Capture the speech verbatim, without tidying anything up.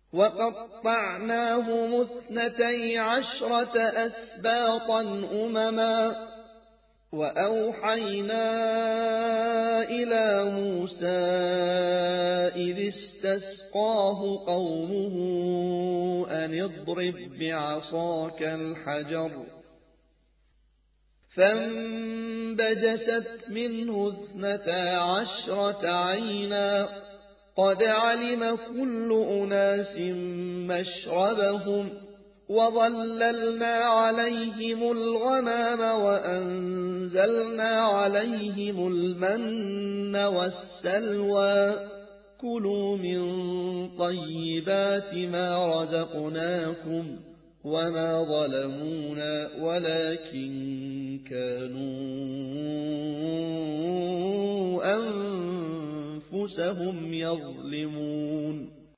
وقطعناهم اثنتي عشرة أسباطا أمما وأوحينا إلى موسى إذ استسقاه قومه أن اضرب بعصاك الحجر فانبجست منه اثنتا عشرة عينا قد علم كل أناس مشربهم وظللنا عليهم الغمام وأنزلنا عليهم المن والسلوى كلوا من طيبات ما رزقناكم وما ظلمونا ولكن كانوا أنفسهم يظلمون